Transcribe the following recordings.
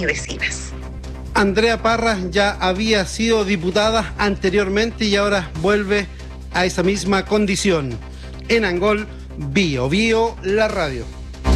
y vecinas. Andrea Parra ya había sido diputada anteriormente y ahora vuelve a esa misma condición. En Angol, Bio Bio, la radio.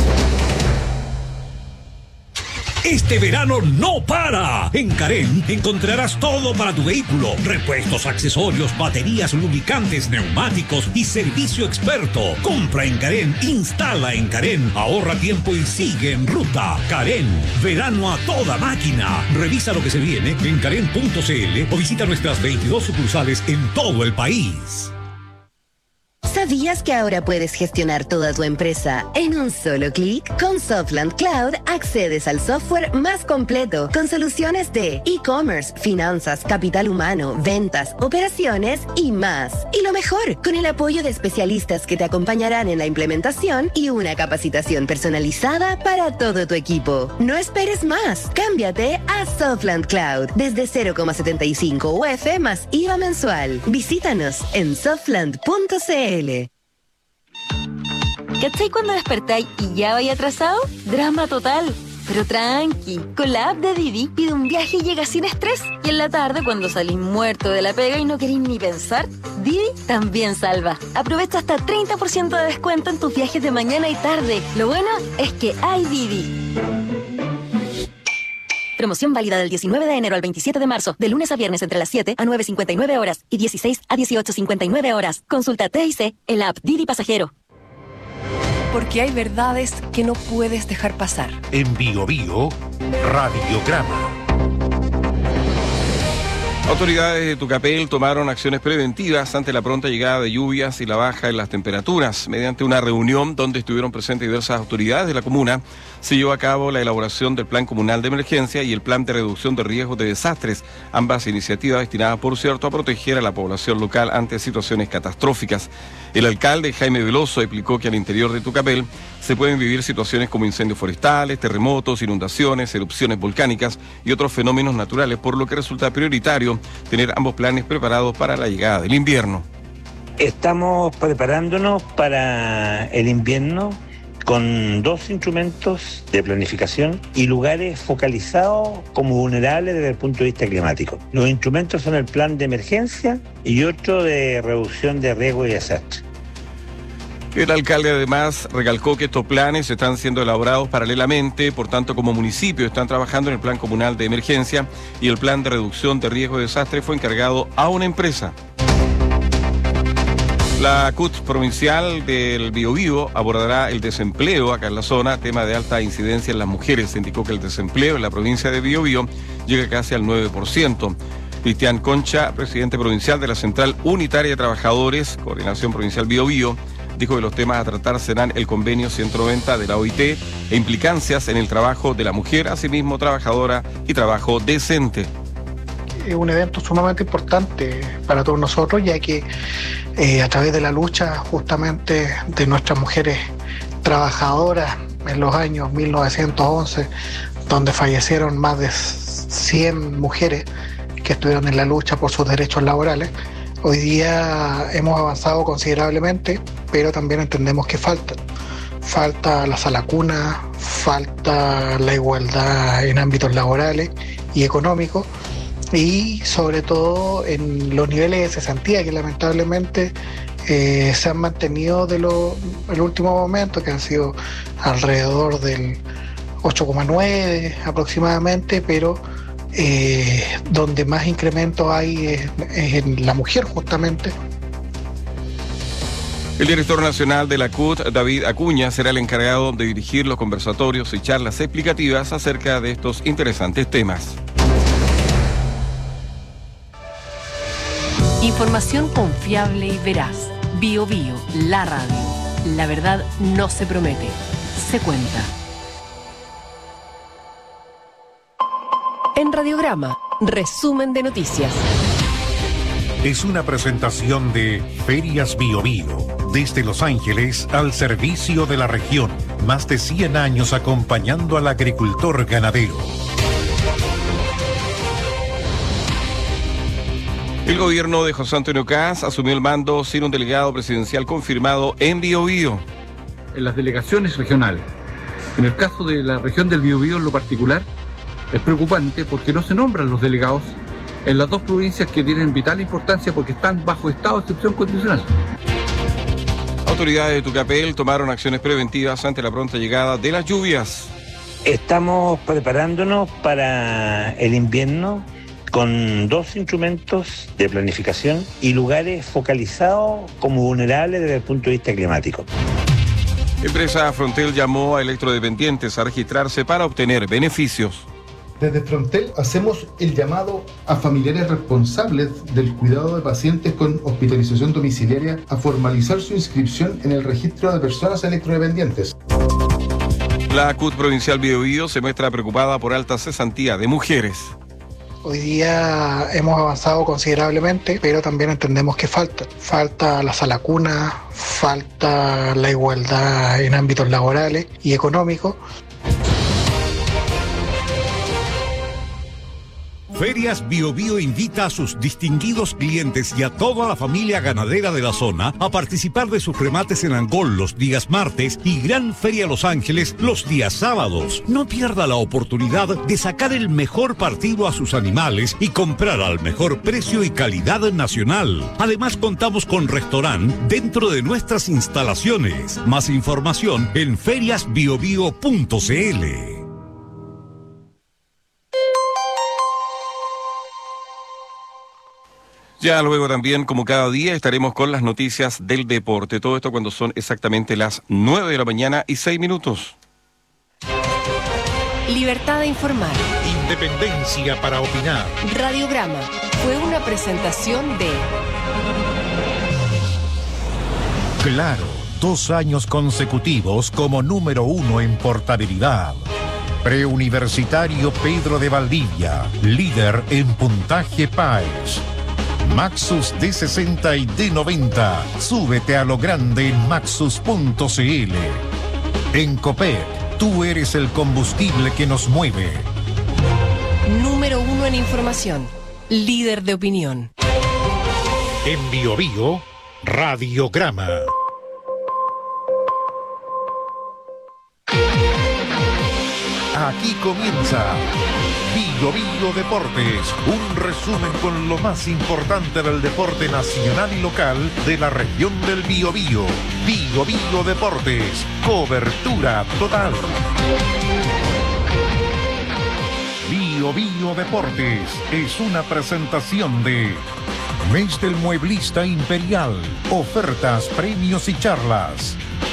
Este verano no para. En Carén encontrarás todo para tu vehículo: repuestos, accesorios, baterías, lubricantes, neumáticos y servicio experto. Compra en Carén, instala en Carén, ahorra tiempo y sigue en ruta. Carén, verano a toda máquina. Revisa lo que se viene en carén.cl o visita nuestras 22 sucursales en todo el país. ¿Sabías que ahora puedes gestionar toda tu empresa en un solo clic? Con Softland Cloud accedes al software más completo con soluciones de e-commerce, finanzas, capital humano, ventas, operaciones y más. Y lo mejor, con el apoyo de especialistas que te acompañarán en la implementación y una capacitación personalizada para todo tu equipo. No esperes más. Cámbiate a Softland Cloud desde 0,75 UF más IVA mensual. Visítanos en softland.cl. ¿Cachai cuando despertáis y ya vais atrasado? Drama total. Pero tranqui, con la app de Didi pide un viaje y llega sin estrés. Y en la tarde, cuando salís muerto de la pega y no queréis ni pensar, Didi también salva. Aprovecha hasta 30% de descuento en tus viajes de mañana y tarde. Lo bueno es que hay Didi. Promoción válida del 19 de enero al 27 de marzo, de lunes a viernes entre las 7 a 9:59 horas y 16 a 18:59 horas. Consulta TIC en la app Didi Pasajero. Porque hay verdades que no puedes dejar pasar. En Bio Bio, Radiograma. Autoridades de Tucapel tomaron acciones preventivas ante la pronta llegada de lluvias y la baja en las temperaturas. Mediante una reunión donde estuvieron presentes diversas autoridades de la comuna, se llevó a cabo la elaboración del Plan Comunal de Emergencia y el Plan de Reducción de Riesgos de Desastres, ambas iniciativas destinadas, por cierto, a proteger a la población local ante situaciones catastróficas. El alcalde Jaime Veloso explicó que al interior de Tucapel se pueden vivir situaciones como incendios forestales, terremotos, inundaciones, erupciones volcánicas y otros fenómenos naturales, por lo que resulta prioritario tener ambos planes preparados para la llegada del invierno. Estamos preparándonos para el invierno con 2 instrumentos de planificación y lugares focalizados como vulnerables desde el punto de vista climático. Los instrumentos son el plan de emergencia y otro de reducción de riesgo y desastre. El alcalde además recalcó que estos planes están siendo elaborados paralelamente, por tanto como municipio están trabajando en el plan comunal de emergencia y el plan de reducción de riesgo de desastre fue encargado a una empresa. La CUT provincial del Biobío abordará el desempleo acá en la zona, tema de alta incidencia en las mujeres. Se indicó que el desempleo en la provincia de Biobío llega casi al 9%. Cristian Concha, presidente provincial de la Central Unitaria de Trabajadores, Coordinación Provincial Biobío, dijo que los temas a tratar serán el convenio 190 de la OIT e implicancias en el trabajo de la mujer, asimismo trabajadora y trabajo decente. Es un evento sumamente importante para todos nosotros, ya que a través de la lucha justamente de nuestras mujeres trabajadoras en los años 1911, donde fallecieron más de 100 mujeres que estuvieron en la lucha por sus derechos laborales, hoy día hemos avanzado considerablemente, pero también entendemos que falta la sala cuna, falta la igualdad en ámbitos laborales y económicos, y sobre todo en los niveles de cesantía que lamentablemente se han mantenido el último momento, que han sido alrededor del 8,9 aproximadamente, pero donde más incremento hay es en la mujer justamente. El director nacional de la CUT, David Acuña, será el encargado de dirigir los conversatorios y charlas explicativas acerca de estos interesantes temas. Información confiable y veraz. Bio Bio, la radio. La verdad no se promete, se cuenta. En Radiograma, resumen de noticias. Es una presentación de Ferias Bio Bio, desde Los Ángeles al servicio de la región. Más de 100 años acompañando al agricultor ganadero. El gobierno de José Antonio Kast asumió el mando sin un delegado presidencial confirmado en Biobío. En las delegaciones regionales, en el caso de la región del Biobío en lo particular, Es preocupante porque no se nombran los delegados en las dos provincias que tienen vital importancia porque están bajo estado de excepción constitucional. Autoridades de Tucapel tomaron acciones preventivas ante la pronta llegada de las lluvias. Estamos preparándonos para el invierno con 2 instrumentos de planificación y lugares focalizados como vulnerables desde el punto de vista climático. Empresa Frontel llamó a electrodependientes a registrarse para obtener beneficios. Desde Frontel hacemos el llamado a familiares responsables del cuidado de pacientes con hospitalización domiciliaria a formalizar su inscripción en el registro de personas electrodependientes. La CUT Provincial Biobío se muestra preocupada por alta cesantía de mujeres. Hoy día hemos avanzado considerablemente, pero también entendemos que falta la sala cuna, falta la igualdad en ámbitos laborales y económicos. Ferias Biobío invita a sus distinguidos clientes y a toda la familia ganadera de la zona a participar de sus remates en Angol los días martes y Gran Feria Los Ángeles los días sábados. No pierda la oportunidad de sacar el mejor partido a sus animales y comprar al mejor precio y calidad nacional. Además contamos con restaurante dentro de nuestras instalaciones. Más información en feriasbiobio.cl. Ya luego también, como cada día, estaremos con las noticias del deporte. Todo esto cuando son exactamente las 9 de la mañana y 6 minutos. Libertad de informar. Independencia para opinar. Radiograma fue una presentación de... Claro, 2 años consecutivos como número 1 en portabilidad. Preuniversitario Pedro de Valdivia, líder en puntaje PAES. Maxus D60 y D90. Súbete a lo grande en maxus.cl. En Copec, tú eres el combustible que nos mueve. Número 1 en información. Líder de opinión. En Biobío, Radiograma. Aquí comienza Biobío Deportes, un resumen con lo más importante del deporte nacional y local de la región del Biobío. Biobío Deportes, cobertura total. Biobío Deportes es una presentación de Mes del Mueblista Imperial, ofertas, premios y charlas.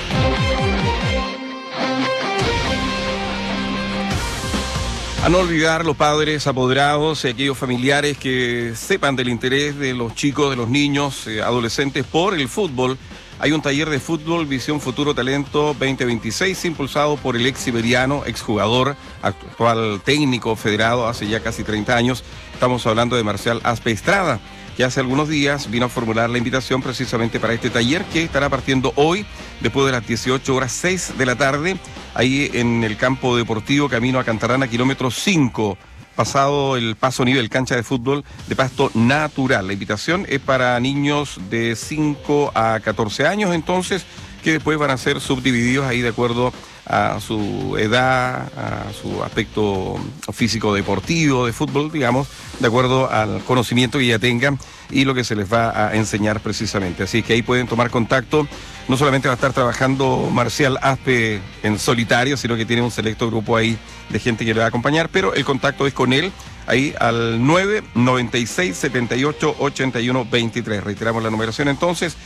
A no olvidar los padres apoderados y aquellos familiares que sepan del interés de los chicos, de los niños, adolescentes por el fútbol. Hay un taller de fútbol Visión Futuro Talento 2026 impulsado por el ex siberiano, exjugador, actual técnico federado hace ya casi 30 años. Estamos hablando de Marcial Aspe Estrada, que hace algunos días vino a formular la invitación precisamente para este taller que estará partiendo hoy después de las 18:06 de la tarde, ahí en el campo deportivo Camino a Cantarana, kilómetro 5, pasado el paso nivel, cancha de fútbol de pasto natural. La invitación es para niños de 5 a 14 años, entonces, que después van a ser subdivididos ahí de acuerdo a su edad, a su aspecto físico deportivo, de fútbol, digamos, de acuerdo al conocimiento que ya tengan y lo que se les va a enseñar precisamente. Así que ahí pueden tomar contacto. No solamente va a estar trabajando Marcial Aspe en solitario, sino que tiene un selecto grupo ahí de gente que le va a acompañar, pero el contacto es con él, ahí al 996-78-81-23. Reiteramos la numeración entonces,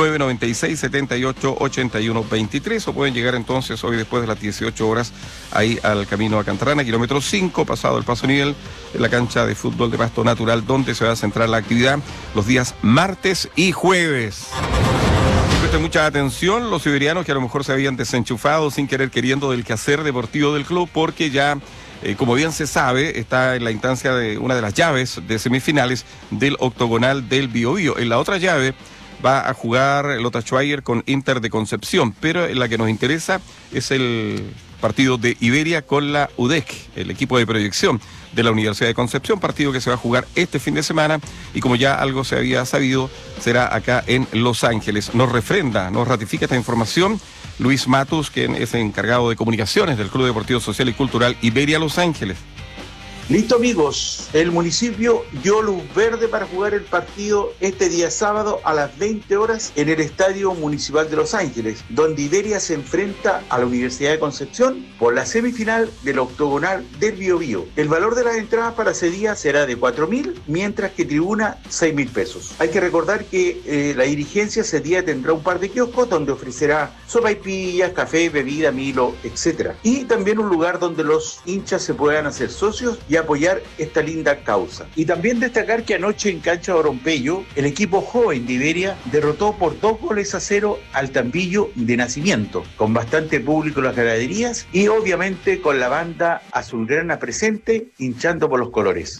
996-78-81-23, o pueden llegar entonces hoy después de las 18 horas ahí al Camino a Cantarana, kilómetro 5, pasado el paso nivel, en la cancha de fútbol de pasto natural, donde se va a centrar la actividad los días martes y jueves. Presten mucha atención los siberianos que a lo mejor se habían desenchufado sin querer queriendo del quehacer deportivo del club, porque ya, como bien se sabe, está en la instancia de una de las llaves de semifinales del octogonal del Biobío. En la otra llave va a jugar Lota Schweiger con Inter de Concepción, pero en la que nos interesa es el partido de Iberia con la UDEC, el equipo de proyección de la Universidad de Concepción, partido que se va a jugar este fin de semana y como ya algo se había sabido, será acá en Los Ángeles. Nos refrenda, nos ratifica esta información Luis Matus, quien es encargado de comunicaciones del Club Deportivo Social y Cultural Iberia Los Ángeles. Listo, amigos, el municipio dio luz verde para jugar el partido este día sábado a las 20 horas en el Estadio Municipal de Los Ángeles, donde Iberia se enfrenta a la Universidad de Concepción por la semifinal del octogonal del Biobío. El valor de las entradas para ese día será de 4.000, mientras que tribuna 6.000 pesos. Hay que recordar que la dirigencia ese día tendrá un par de kioscos donde ofrecerá sopaipillas, café, bebida, milo, etc. Y también un lugar donde los hinchas se puedan hacer socios y apoyar esta linda causa. Y también destacar que anoche en cancha de Orompeyo, el equipo joven de Iberia derrotó por 2-0 al Tambillo de Nacimiento, con bastante público en las graderías y obviamente con la banda azulgrana presente hinchando por los colores.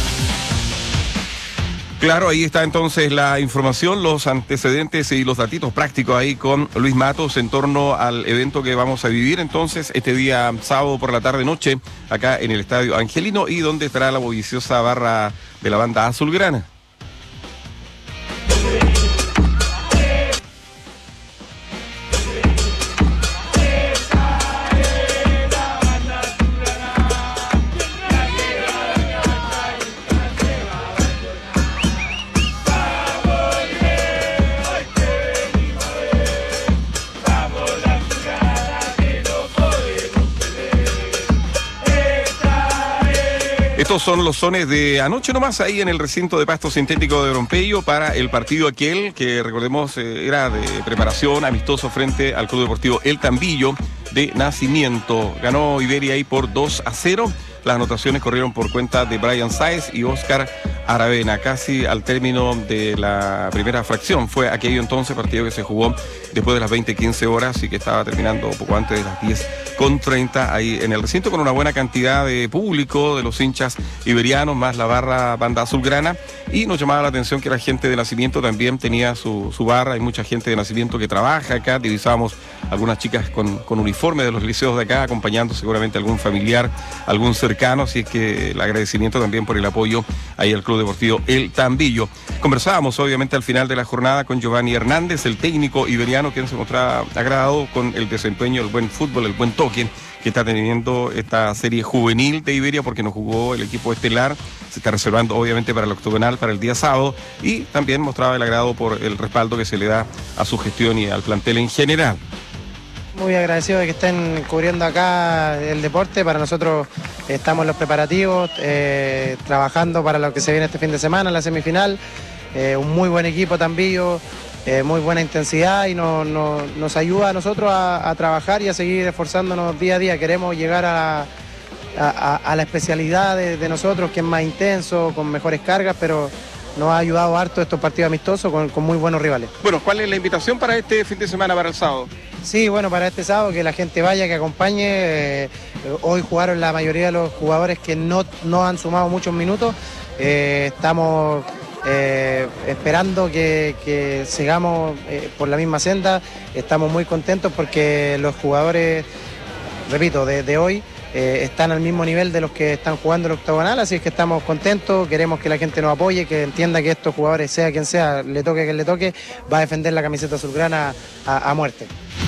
Claro, ahí está entonces la información, los antecedentes y los datitos prácticos ahí con Luis Matos en torno al evento que vamos a vivir entonces este día sábado por la tarde-noche acá en el Estadio Angelino y donde estará la bulliciosa barra de la banda azulgrana. Estos son los sones de anoche nomás ahí en el recinto de pasto sintético de Orompeyo para el partido aquel que recordemos era de preparación amistoso frente al Club Deportivo El Tambillo de Nacimiento. Ganó Iberia ahí por 2-0. Las anotaciones corrieron por cuenta de Brian Sáez y Oscar Aravena, casi al término de la primera fracción. Fue aquello entonces, partido que se jugó después de las 20:15 horas y que estaba terminando poco antes de las 10:30 ahí en el recinto, con una buena cantidad de público, de los hinchas iberianos, más la banda azulgrana. Y nos llamaba la atención que la gente de Nacimiento también tenía su barra. Hay mucha gente de Nacimiento que trabaja acá. Divisábamos algunas chicas con uniforme de los liceos de acá, acompañando seguramente a algún familiar, algún cercano, así es que el agradecimiento también por el apoyo ahí al Club Deportivo El Tambillo. Conversábamos obviamente al final de la jornada con Giovanni Hernández, el técnico iberiano, quien se mostraba agradado con el desempeño, el buen fútbol, el buen toque que está teniendo esta serie juvenil de Iberia, porque no jugó el equipo estelar, se está reservando obviamente para el octogonal, para el día sábado, y también mostraba el agrado por el respaldo que se le da a su gestión y al plantel en general. Muy agradecido de que estén cubriendo acá el deporte. Para nosotros estamos en los preparativos, trabajando para lo que se viene este fin de semana, la semifinal. Un muy buen equipo Tambillo, muy buena intensidad y nos ayuda a nosotros a trabajar y a seguir esforzándonos día a día. Queremos llegar a la especialidad de nosotros, que es más intenso, con mejores cargas, pero nos ha ayudado harto estos partidos amistosos con muy buenos rivales. Bueno, ¿cuál es la invitación para este fin de semana, para el sábado? Sí, bueno, para este sábado que la gente vaya, que acompañe. Hoy jugaron la mayoría de los jugadores que no han sumado muchos minutos. Estamos esperando que sigamos por la misma senda. Estamos muy contentos porque los jugadores, repito, de hoy están al mismo nivel de los que están jugando el octogonal, así es que estamos contentos, queremos que la gente nos apoye, que entienda que estos jugadores, sea quien sea, le toque a quien le toque, va a defender la camiseta azulgrana a muerte.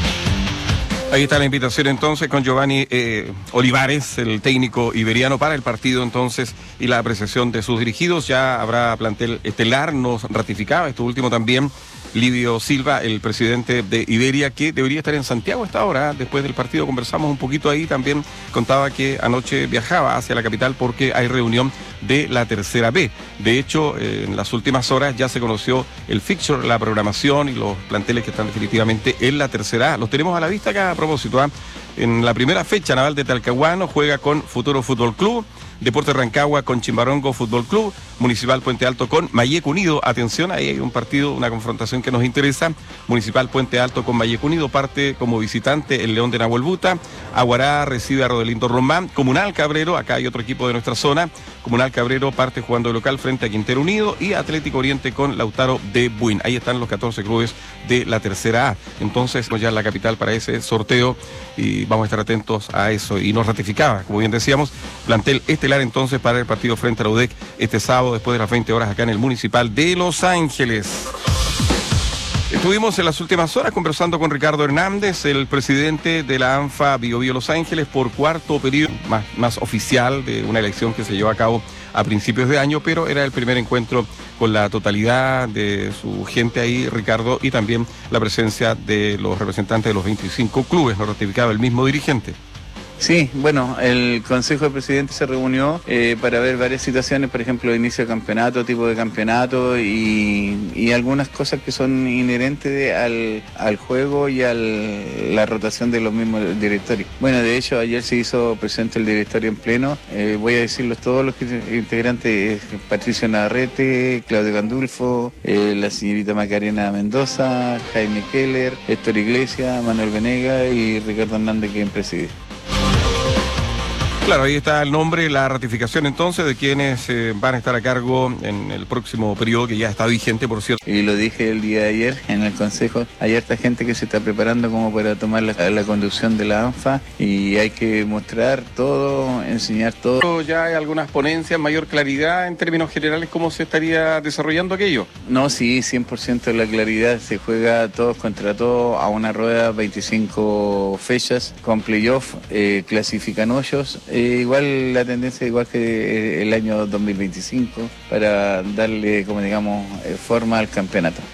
Ahí está la invitación entonces con Giovanni Olivares, el técnico iberiano, para el partido entonces y la apreciación de sus dirigidos. Ya habrá plantel estelar, nos ratificaba esto último también Livio Silva, el presidente de Iberia, que debería estar en Santiago a esta hora. Después del partido conversamos un poquito ahí, también contaba que anoche viajaba hacia la capital porque hay reunión de la tercera B. De hecho, en las últimas horas ya se conoció el fixture, la programación y los planteles que están definitivamente en la tercera A. Los tenemos a la vista acá a propósito. En la primera fecha, Naval de Talcahuano juega con Futuro Fútbol Club, Deportes Rancagua con Chimbarongo Fútbol Club, Municipal Puente Alto con Mayeco Unido. Atención, ahí hay un partido, una confrontación que nos interesa. Municipal Puente Alto con Mayeco Unido, parte como visitante el León de Nahuelbuta. Aguará recibe a Rodelindo Román. Comunal Cabrero, acá hay otro equipo de nuestra zona. Comunal Cabrero parte jugando de local frente a Quintero Unido, y Atlético Oriente con Lautaro de Buin. Ahí están los 14 clubes de la tercera A. Entonces, ya en la capital para ese sorteo, y vamos a estar atentos a eso. Y nos ratificaba, como bien decíamos, plantel estelar entonces para el partido frente a la UDEC este sábado después de las 20 horas acá en el Municipal de Los Ángeles. Estuvimos en las últimas horas conversando con Ricardo Hernández, el presidente de la ANFA Bio Bio Los Ángeles, por cuarto periodo más oficial de una elección que se llevó a cabo a principios de año, pero era el primer encuentro con la totalidad de su gente ahí, Ricardo, y también la presencia de los representantes de los 25 clubes, lo ratificaba el mismo dirigente. Sí, bueno, el Consejo de Presidentes se reunió para ver varias situaciones, por ejemplo, inicio de campeonato, tipo de campeonato y algunas cosas que son inherentes al juego y a la rotación de los mismos directorios. Bueno, de hecho, ayer se hizo presente el directorio en pleno. Voy a decirlos todos los integrantes: Patricio Navarrete, Claudio Gandulfo, la señorita Macarena Mendoza, Jaime Keller, Héctor Iglesias, Manuel Venega y Ricardo Hernández, quien preside. Claro, ahí está el nombre, la ratificación entonces de quienes van a estar a cargo en el próximo periodo, que ya está vigente, por cierto. Y lo dije el día de ayer en el Consejo, hay harta gente que se está preparando como para tomar la conducción de la ANFA y hay que mostrar todo, enseñar todo. ¿Ya hay algunas ponencias, mayor claridad en términos generales cómo se estaría desarrollando aquello? No, sí, 100% de la claridad, se juega todos contra todos a una rueda, 25 fechas, con playoff, clasifican hoyos. Igual la tendencia igual que el año 2025 para darle, como digamos, forma al campeonato.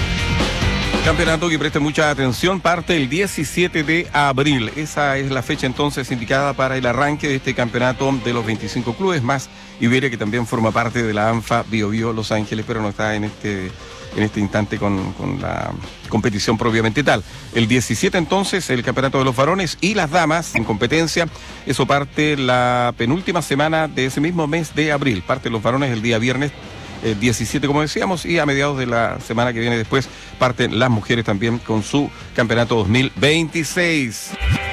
Campeonato que preste mucha atención, parte el 17 de abril. Esa es la fecha entonces indicada para el arranque de este campeonato de los 25 clubes, más Iberia, que también forma parte de la ANFA Bio Bio Los Ángeles, pero no está en este instante con la competición propiamente tal. El 17 entonces el campeonato de los varones y las damas en competencia. Eso parte la penúltima semana de ese mismo mes de abril. Parte los varones el día viernes 17, como decíamos, y a mediados de la semana que viene después parten las mujeres también con su campeonato 2026.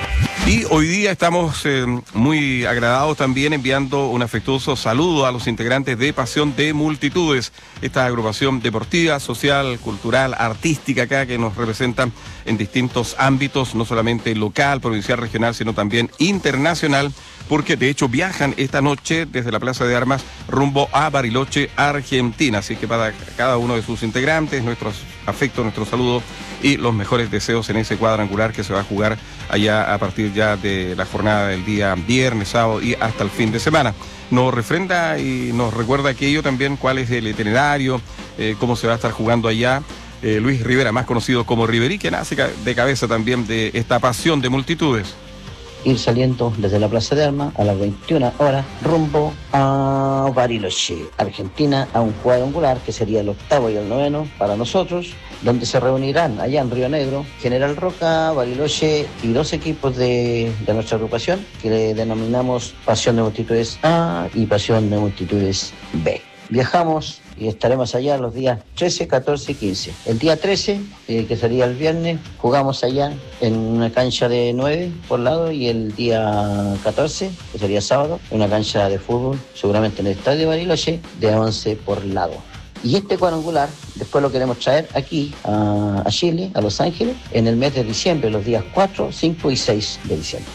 Y hoy día estamos muy agradados también enviando un afectuoso saludo a los integrantes de Pasión de Multitudes, esta agrupación deportiva, social, cultural, artística acá que nos representan en distintos ámbitos, no solamente local, provincial, regional, sino también internacional, porque de hecho viajan esta noche desde la Plaza de Armas rumbo a Bariloche, Argentina. Así que para cada uno de sus integrantes, nuestros afectos, nuestros saludos y los mejores deseos en ese cuadrangular que se va a jugar allá a partir ya de la jornada del día viernes, sábado y hasta el fin de semana. Nos refrenda y nos recuerda aquello también cuál es el itinerario, cómo se va a estar jugando allá. Luis Rivera, más conocido como Riverí, que nace de cabeza también de esta Pasión de Multitudes. Ir saliendo desde la Plaza de Armas a las 21 horas rumbo a Bariloche, Argentina, a un cuadrangular que sería el octavo y el noveno para nosotros, donde se reunirán allá en Río Negro General Roca, Bariloche y dos equipos de nuestra agrupación que le denominamos Pasión de Multitudes A y Pasión de Multitudes B. Viajamos y estaremos allá los días 13, 14 y 15. El día 13, que sería el viernes, jugamos allá en una cancha de 9 por lado, y el día 14, que sería sábado, en una cancha de fútbol, seguramente en el estadio de Bariloche, de 11 por lado. Y este cuadrangular después lo queremos traer aquí a Chile, a Los Ángeles, en el mes de diciembre, los días 4, 5 y 6 de diciembre.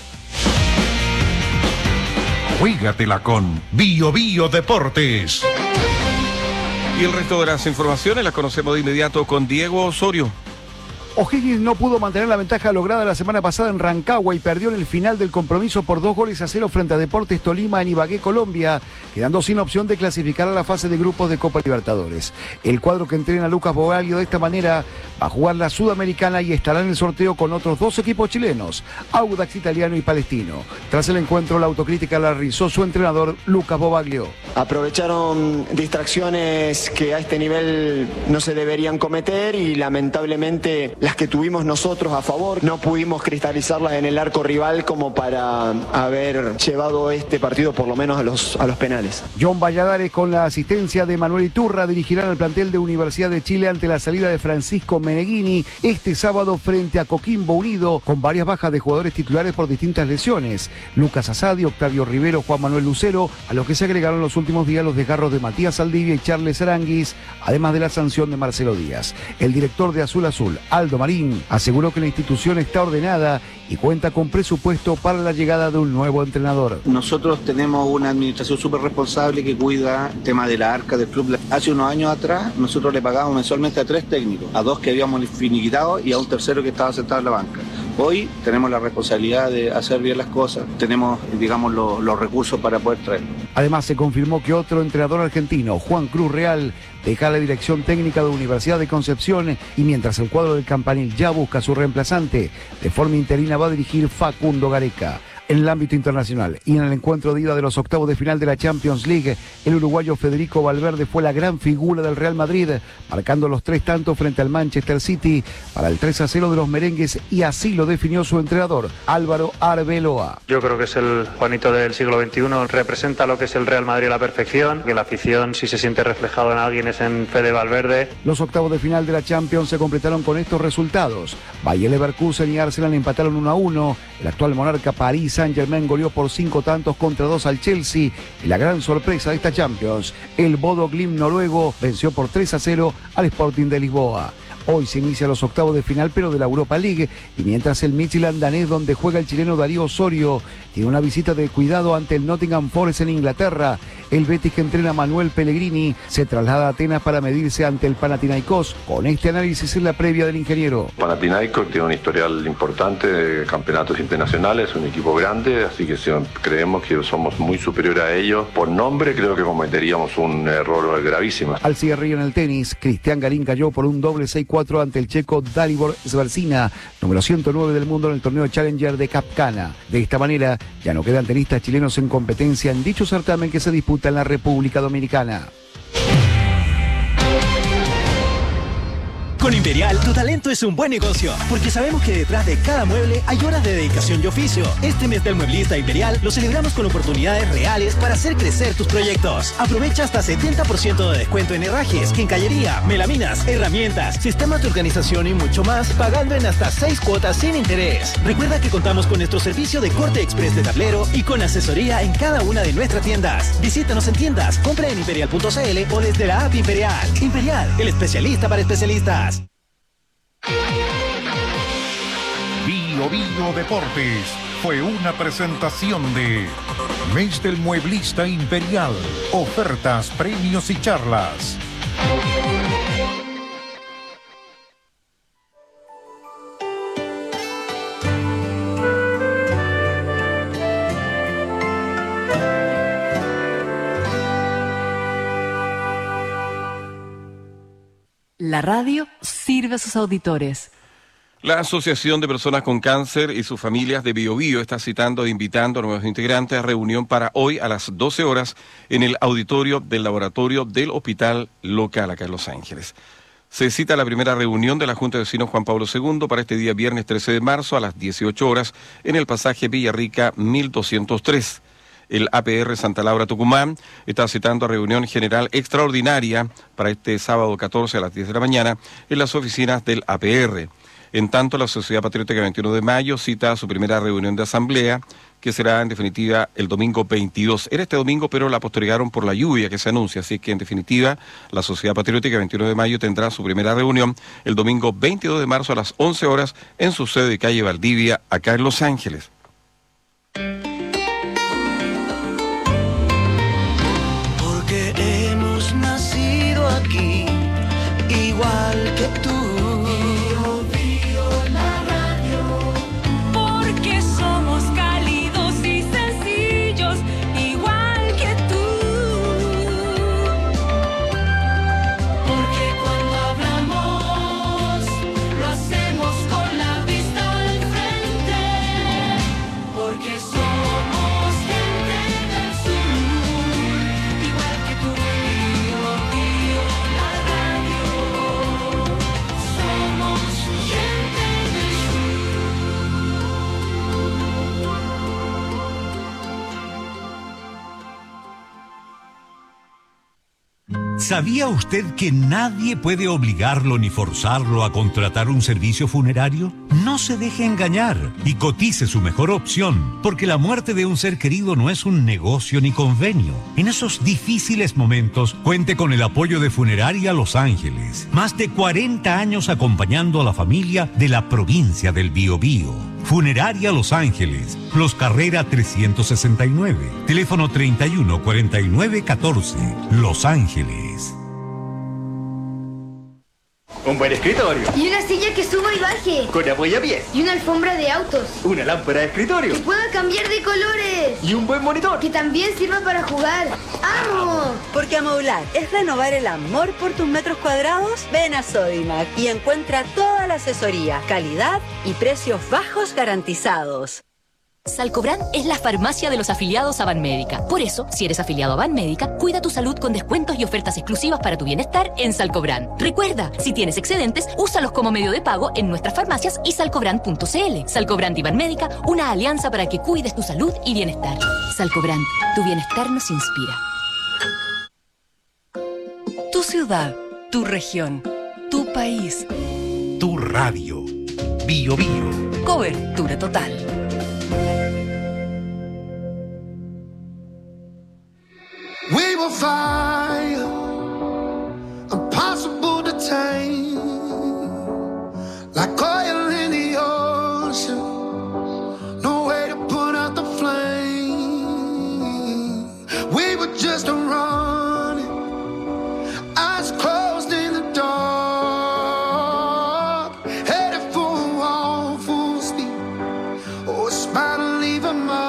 Juégatela con Bio Bio Deportes. Y el resto de las informaciones las conocemos de inmediato con Diego Osorio. O'Higgins no pudo mantener la ventaja lograda la semana pasada en Rancagua y perdió en el final del compromiso por 2-0 frente a Deportes Tolima en Ibagué, Colombia, quedando sin opción de clasificar a la fase de grupos de Copa Libertadores. El cuadro que entrena a Lucas Bogaglio de esta manera va a jugar la Sudamericana y estará en el sorteo con otros dos equipos chilenos, Audax Italiano y Palestino. Tras el encuentro, la autocrítica la realizó su entrenador Lucas Bogaglio. Aprovecharon distracciones que a este nivel no se deberían cometer y lamentablemente las que tuvimos nosotros a favor no pudimos cristalizarlas en el arco rival como para haber llevado este partido por lo menos a los penales. John Valladares, con la asistencia de Manuel Iturra, dirigirán al plantel de Universidad de Chile ante la salida de Francisco Meneghini este sábado frente a Coquimbo Unido, con varias bajas de jugadores titulares por distintas lesiones: Lucas Asadi, Octavio Rivero, Juan Manuel Lucero, a los que se agregaron los últimos días los desgarros de Matías Saldivia y Charles Aranguis, además de la sanción de Marcelo Díaz. El director de Azul Azul, Aldo Marín, aseguró que la institución está ordenada y cuenta con presupuesto para la llegada de un nuevo entrenador. Nosotros tenemos una administración súper responsable que cuida el tema de la arca del club. Hace unos años atrás nosotros le pagábamos mensualmente a 3 técnicos, a 2 que habíamos finiquitado y a un tercero que estaba sentado en la banca. Hoy tenemos la responsabilidad de hacer bien las cosas, tenemos, digamos, los recursos para poder traerlo. Además, se confirmó que otro entrenador argentino, Juan Cruz Real, deja la dirección técnica de Universidad de Concepción y mientras el cuadro del Campanil ya busca su reemplazante, de forma interina va a dirigir Facundo Gareca. En el ámbito internacional y en el encuentro de ida de los octavos de final de la Champions League, el uruguayo Federico Valverde fue la gran figura del Real Madrid, marcando los 3 tantos frente al Manchester City para el 3-0 de los merengues y así lo definió su entrenador, Álvaro Arbeloa. Yo creo que es el Juanito del siglo XXI, representa lo que es el Real Madrid a la perfección, que la afición si se siente reflejado en alguien es en Fede Valverde. Los octavos de final de la Champions se completaron con estos resultados. Bayer Leverkusen y Arsenal empataron 1-1, el actual monarca París Saint-Germain goleó por 5 tantos contra 2 al Chelsea y la gran sorpresa de esta Champions, el Bodo Glimt noruego venció por 3-0 al Sporting de Lisboa. Hoy se inicia los octavos de final pero de la Europa League y mientras el Midtjylland danés donde juega el chileno Darío Osorio tiene una visita de cuidado ante el Nottingham Forest en Inglaterra, el Betis que entrena a Manuel Pellegrini se traslada a Atenas para medirse ante el Panathinaikos. Con este análisis en la previa del ingeniero. Panathinaikos tiene un historial importante de campeonatos internacionales, un equipo grande, así que creemos que somos muy superiores a ellos. Por nombre creo que cometeríamos un error gravísimo. Al cierre en el tenis, Cristian Garín cayó por un doble 6-4 ante el checo Dalibor Sversina, número 109 del mundo en el torneo Challenger de Cap Cana. De esta manera, ya no quedan tenistas chilenos en competencia en dicho certamen que se disputa en la República Dominicana. Con Imperial, tu talento es un buen negocio, porque sabemos que detrás de cada mueble hay horas de dedicación y oficio. Este mes del mueblista Imperial lo celebramos con oportunidades reales para hacer crecer tus proyectos. Aprovecha hasta 70% de descuento en herrajes, quincallería, melaminas, herramientas, sistemas de organización y mucho más, pagando en hasta 6 cuotas sin interés. Recuerda que contamos con nuestro servicio de corte express de tablero y con asesoría en cada una de nuestras tiendas. Visítanos en tiendas, compra en imperial.cl o desde la app Imperial. Imperial, el especialista para especialistas. Bio Bio Deportes fue una presentación de Mes del Mueblista Imperial. Ofertas, premios y charlas. La radio sirve a sus auditores. La Asociación de Personas con Cáncer y sus familias de Bio Bio está citando e invitando a nuevos integrantes a reunión para hoy a las 12 horas en el auditorio del laboratorio del hospital local acá en Los Ángeles. Se cita la primera reunión de la Junta de Vecinos Juan Pablo II para este día viernes 13 de marzo a las 18 horas en el pasaje Villarrica 1203. El APR Santa Laura Tucumán está citando a reunión general extraordinaria para este sábado 14 a las 10 de la mañana en las oficinas del APR. En tanto, la Sociedad Patriótica 21 de mayo cita su primera reunión de asamblea, que será en definitiva el domingo 22. Era este domingo, pero la postergaron por la lluvia que se anuncia, así que en definitiva la Sociedad Patriótica 21 de mayo tendrá su primera reunión el domingo 22 de marzo a las 11 horas en su sede de calle Valdivia, acá en Los Ángeles. Hemos nacido aquí, igual que tú. Bio, Bio, la radio. Porque somos cálidos y sencillos, igual que tú. Porque cuando hablamos, lo hacemos con la vista al frente. Porque somos gente del sur, igual que tú. ¿Sabía usted que nadie puede obligarlo ni forzarlo a contratar un servicio funerario? No se deje engañar y cotice su mejor opción, porque la muerte de un ser querido no es un negocio ni convenio. En esos difíciles momentos, cuente con el apoyo de Funeraria Los Ángeles. Más de 40 años acompañando a la familia de la provincia del Biobío. Funeraria Los Ángeles, Los Carrera 369, teléfono 31 49 14, Los Ángeles. Un buen escritorio. Y una silla que suba y baje. Con apoyapiés. Y una alfombra de autos. Una lámpara de escritorio. Que pueda cambiar de colores. Y un buen monitor. Que también sirva para jugar. ¡Amo! Porque amoblar es renovar el amor por tus metros cuadrados. Ven a Sodimac y encuentra toda la asesoría, calidad y precios bajos garantizados. Salcobrand es la farmacia de los afiliados a Banmédica. Por eso, si eres afiliado a Banmédica, cuida tu salud con descuentos y ofertas exclusivas para tu bienestar en Salcobrand. Recuerda, si tienes excedentes, úsalos como medio de pago en nuestras farmacias y salcobrand.cl. Salcobrand y Banmédica, una alianza para que cuides tu salud y bienestar. Salcobrand, tu bienestar nos inspira. Tu ciudad, tu región, tu país. Tu radio. Bio Bio. Cobertura total. We will fire, impossible to tame, like oil in the ocean, no way to put out the flame. We were just running, eyes closed in the dark, headed for a wall full speed, oh, a smile to leave a mark.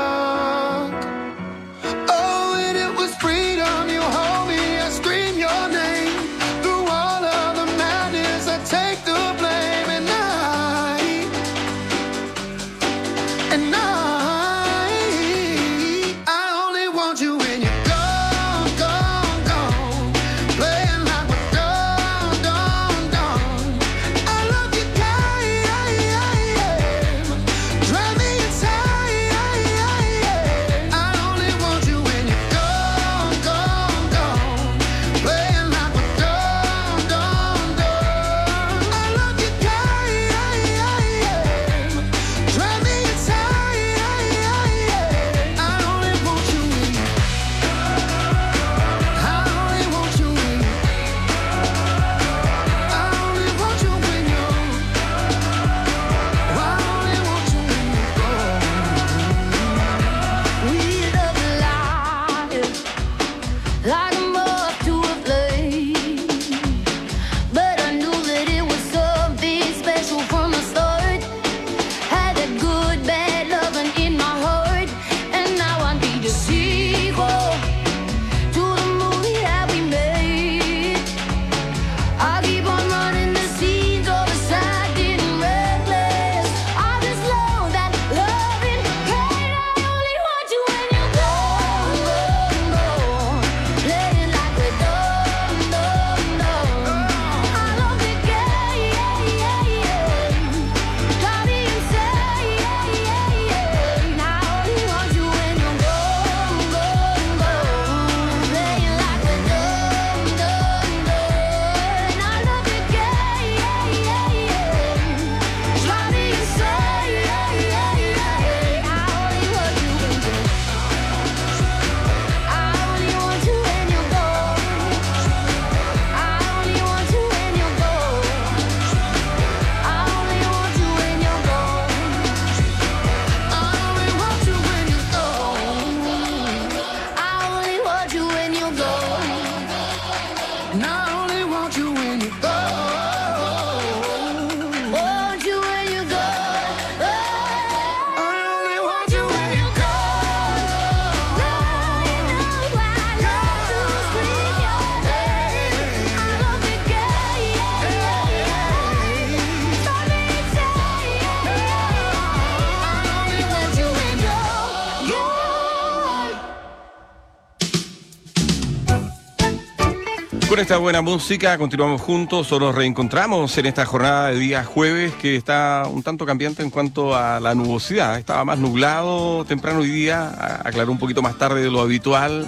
Con esta buena música continuamos juntos o nos reencontramos en esta jornada de día jueves que está un tanto cambiante en cuanto a la nubosidad. Estaba más nublado temprano hoy día, aclaró un poquito más tarde de lo habitual.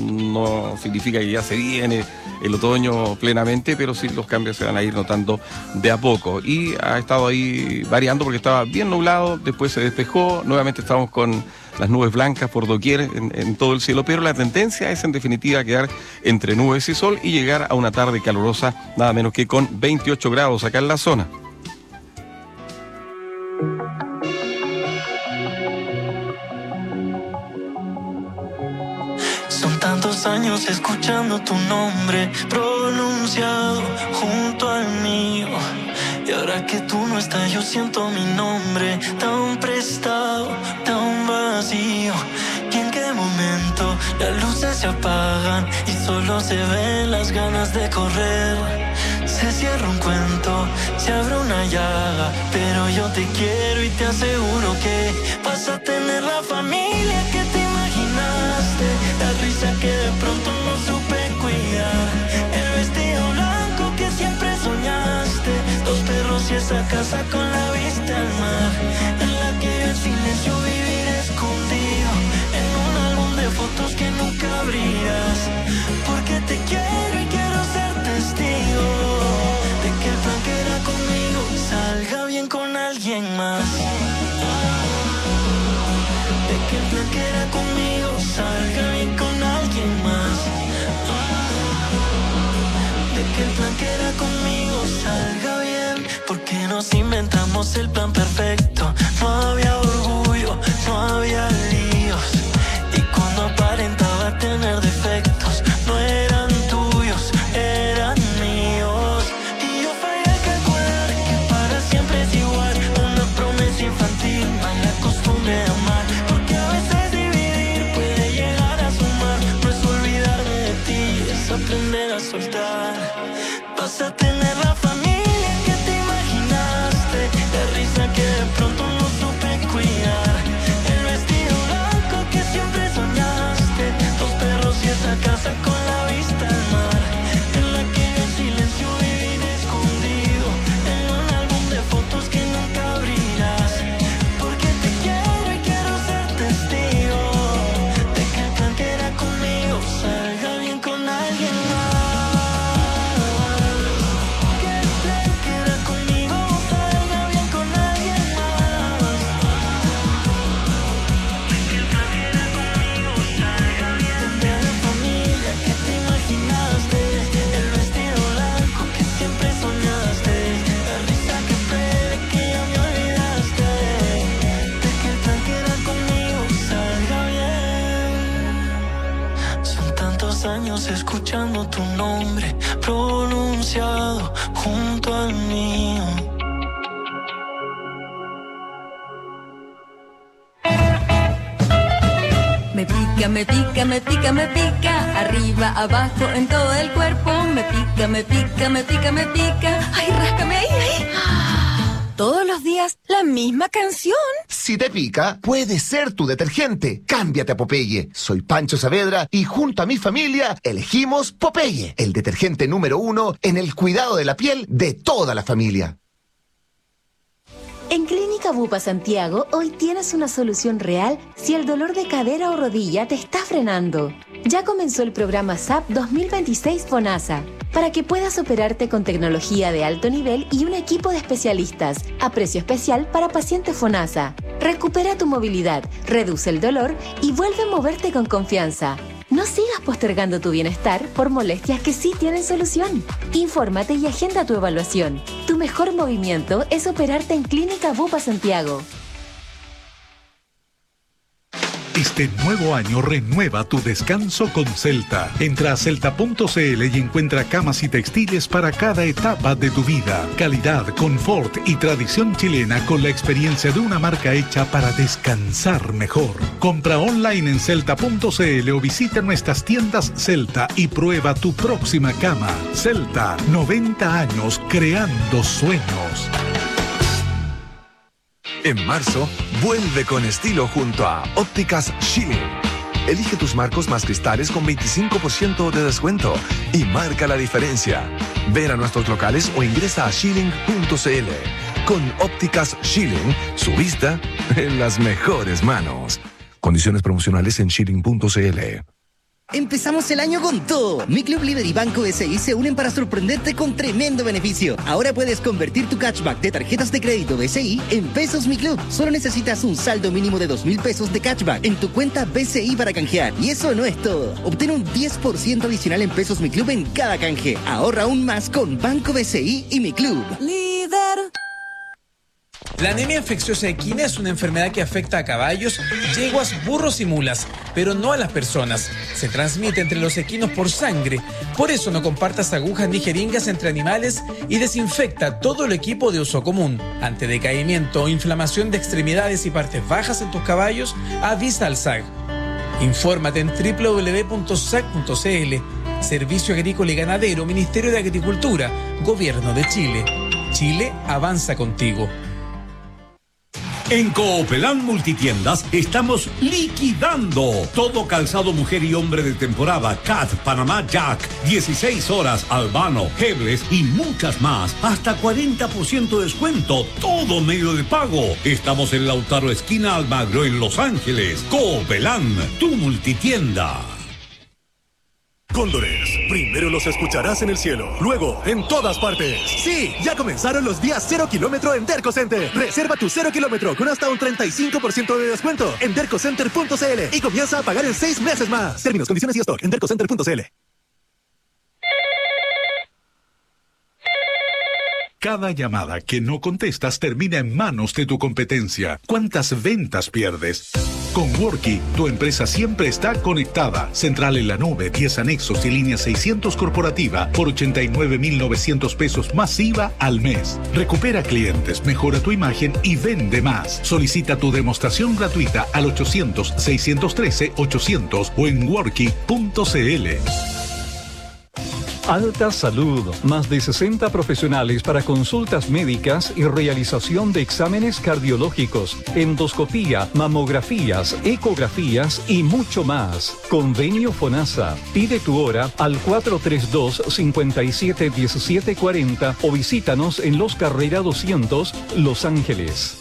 No significa que ya se viene el otoño plenamente, pero sí los cambios se van a ir notando de a poco. Y ha estado ahí variando porque estaba bien nublado, después se despejó, nuevamente estamos con las nubes blancas por doquier en todo el cielo, pero la tendencia es en definitiva quedar entre nubes y sol y llegar a una tarde calurosa, nada menos que con 28 grados acá en la zona. Son tantos tantos años escuchando tu nombre pronunciado junto al mío. Y ahora que tú no estás, yo siento mi nombre tan prestado, tan vacío. ¿Y en qué momento las luces se apagan y solo se ven las ganas de correr? Se cierra un cuento, se abre una llaga, pero yo te quiero y te aseguro que vas a tener la familia que te imaginaste, la risa que de pronto no supe cuidar, el vestido blanco que siempre soñaste, 2 perros y esa casa con la vista al mar, en la que yo en silencio viviré escondido, en un álbum de fotos que nunca abrirás, porque te quiero y quiero ser testigo de que el plan que era conmigo salga bien con alguien más. De que el plan que era conmigo salga bien con alguien más. De que el plan que era conmigo salga bien. Porque nos inventamos el plan perfecto. No había orgullo, no había líos. Y cuando aparentaba tener defectos, no eran tuyos, eran míos. Y yo fallé al calcular que para siempre es igual. Una promesa infantil, mala costumbre de amar. Porque a veces dividir puede llegar a sumar. No es olvidarme de ti, es aprender a soltar. Vas a tener la familia que te imaginaste, la risa que de pronto no supe cuidar, el vestido blanco que siempre soñaste, 2 perros y esa casa con la vista al mar, en la que yo en silencio viviré escondido, en un álbum de fotos que nunca abrirás, porque te quiero y quiero ser testigo de que el plan que era conmigo salga bien con alguien más. Años escuchando tu nombre pronunciado junto al mío. Me pica, me pica, me pica, me pica, arriba, abajo, en todo el cuerpo. Me pica, me pica, me pica, me pica. Ay, ráscame ahí, ahí. Todos los días la misma canción. Si te pica, puede ser tu detergente. Cámbiate a Popeye. Soy Pancho Saavedra y junto a mi familia elegimos Popeye, el detergente número 1 en el cuidado de la piel de toda la familia. En Clínica Bupa Santiago, hoy tienes una solución real si el dolor de cadera o rodilla te está frenando. Ya comenzó el programa SAP 2026 FONASA, para que puedas operarte con tecnología de alto nivel y un equipo de especialistas, a precio especial para pacientes FONASA. Recupera tu movilidad, reduce el dolor y vuelve a moverte con confianza. No sigas postergando tu bienestar por molestias que sí tienen solución. Infórmate y agenda tu evaluación. Tu mejor movimiento es operarte en Clínica Bupa Santiago. Este nuevo año renueva tu descanso con Celta. Entra a celta.cl y encuentra camas y textiles para cada etapa de tu vida. Calidad, confort y tradición chilena con la experiencia de una marca hecha para descansar mejor. Compra online en celta.cl o visita nuestras tiendas Celta y prueba tu próxima cama. Celta, 90 años creando sueños. En marzo, vuelve con estilo junto a Ópticas Schilling. Elige tus marcos más cristales con 25% de descuento y marca la diferencia. Ven a nuestros locales o ingresa a schilling.cl. Con Ópticas Schilling, su vista en las mejores manos. Condiciones promocionales en schilling.cl. Empezamos el año con todo. Mi Club Líder y Banco SI se unen para sorprenderte con tremendo beneficio. Ahora puedes convertir tu cashback de tarjetas de crédito BCI en pesos Mi Club. Solo necesitas un saldo mínimo de 2.000 pesos de cashback en tu cuenta BCI para canjear. Y eso no es todo. Obtén un 10% adicional en pesos Mi Club en cada canje. Ahorra aún más con Banco BCI y Mi Club. Líder. La anemia infecciosa equina es una enfermedad que afecta a caballos, yeguas, burros y mulas, pero no a las personas. Se transmite entre los equinos por sangre. Por eso no compartas agujas ni jeringas entre animales y desinfecta todo el equipo de uso común. Ante decaimiento o inflamación de extremidades y partes bajas en tus caballos, avisa al SAG. Infórmate en www.sag.cl. Servicio Agrícola y Ganadero, Ministerio de Agricultura, Gobierno de Chile. Chile avanza contigo. En Coopelán Multitiendas estamos liquidando todo calzado mujer y hombre de temporada, Cat, Panamá Jack, 16 horas, Albano, Hebles y muchas más. Hasta 40% de descuento, todo medio de pago. Estamos en Lautaro esquina Almagro en Los Ángeles. Coopelán, tu multitienda. Cóndores, primero los escucharás en el cielo, luego en todas partes. Sí, ya comenzaron los días 0 kilómetro en Derco Center. Reserva tu 0 kilómetro con hasta un 35% de descuento en dercocenter.cl y comienza a pagar en 6 meses más. Términos, condiciones y stock en dercocenter.cl. Cada llamada que no contestas termina en manos de tu competencia. ¿Cuántas ventas pierdes? Con Worky, tu empresa siempre está conectada. Central en la nube, 10 anexos y línea 600 corporativa por 89.900 pesos más IVA al mes. Recupera clientes, mejora tu imagen y vende más. Solicita tu demostración gratuita al 800-613-800 o en worky.cl. Alta Salud, más de 60 profesionales para consultas médicas y realización de exámenes cardiológicos, endoscopía, mamografías, ecografías y mucho más. Convenio FONASA. Pide tu hora al 432-571740 o visítanos en Los Carrera 200, Los Ángeles.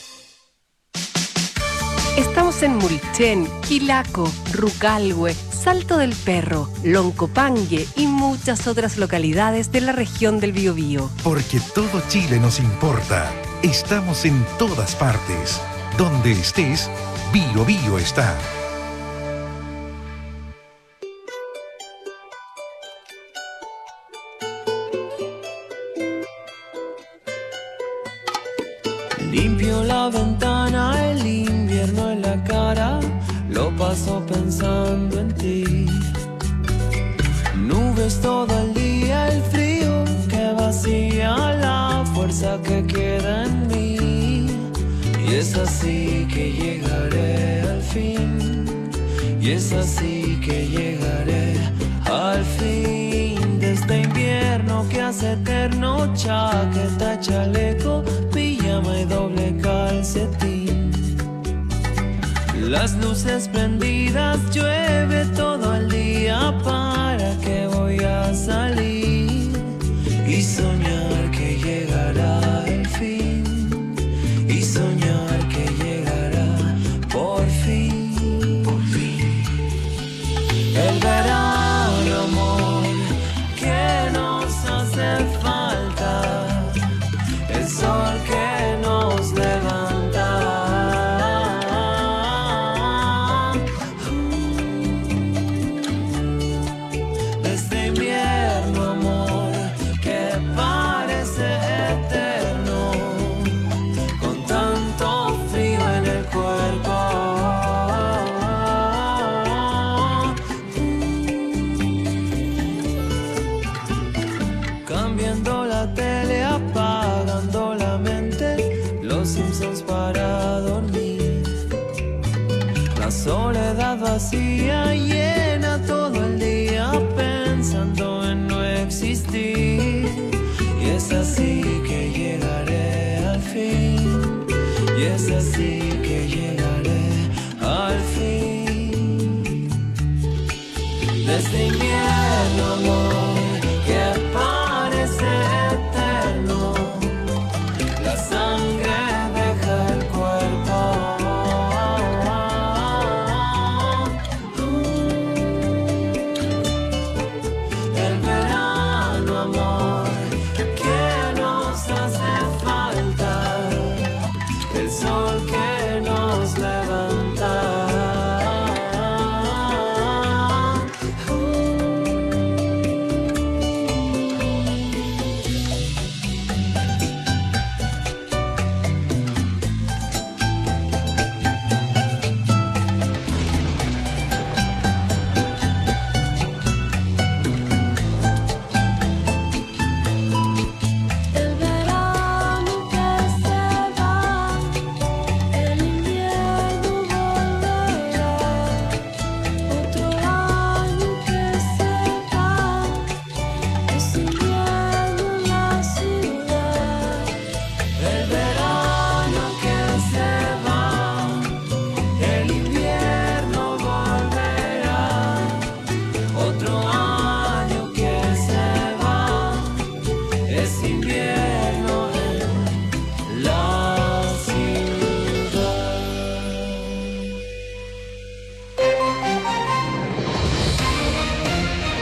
Estamos en Mulchen, Quilaco, Rucalhue, Salto del Perro, Loncopangue y muchas otras localidades de la región del Biobío. Porque todo Chile nos importa. Estamos en todas partes. Donde estés, Biobío está. Limpio la ventana, el invierno en la cara, lo paso pensando en ti. Nubes todo el día, el frío que vacía la fuerza que queda en mí. Y es así que llegaré al fin, y es así que llegaré al fin. De este invierno que hace eterno, chaqueta, chaleco, pijama y doble calcetín. Las luces prendidas, llueve todo el día. ¿Para qué voy a salir y soñar que llegará el fin? Y soñar que llegará por fin. Por fin. El verano, amor, que nos hace falta. El sol que nos levanta. Soledad vacía llena todo el día pensando en no existir. Y es así que llegaré al fin. Y es así que llegaré al fin. Desde invierno, amor, que parece eterno. La sangre deja el cuerpo.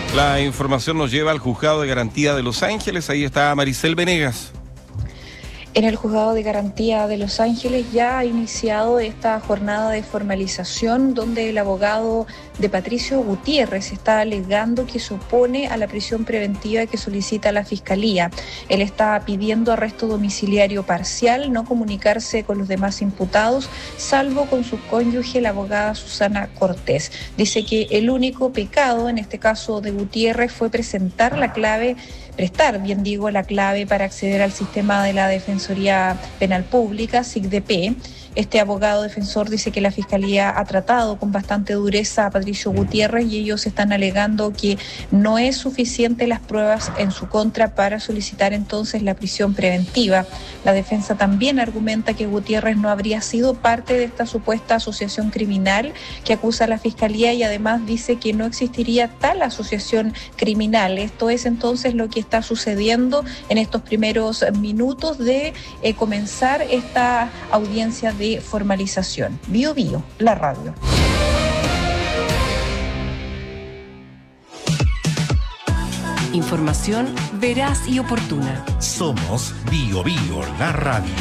La información nos lleva al Juzgado de Garantía de Los Ángeles. Ahí está Maricel Venegas. En el Juzgado de Garantía de Los Ángeles ya ha iniciado esta jornada de formalización donde el abogado de Patricio Gutiérrez está alegando que se opone a la prisión preventiva que solicita la Fiscalía. Él está pidiendo arresto domiciliario parcial, no comunicarse con los demás imputados, salvo con su cónyuge, la abogada Susana Cortés. Dice que el único pecado, en este caso de Gutiérrez, fue prestar la clave para acceder al sistema de la Defensoría Penal Pública, SIGDP. Este abogado defensor dice que la Fiscalía ha tratado con bastante dureza a Patricio Gutiérrez y ellos están alegando que no es suficiente las pruebas en su contra para solicitar entonces la prisión preventiva. La defensa también argumenta que Gutiérrez no habría sido parte de esta supuesta asociación criminal que acusa a la Fiscalía y además dice que no existiría tal asociación criminal. Esto es entonces lo que está sucediendo en estos primeros minutos de comenzar esta audiencia de formalización. Bio Bio, la radio. Información veraz y oportuna. Somos Bio Bio, la radio.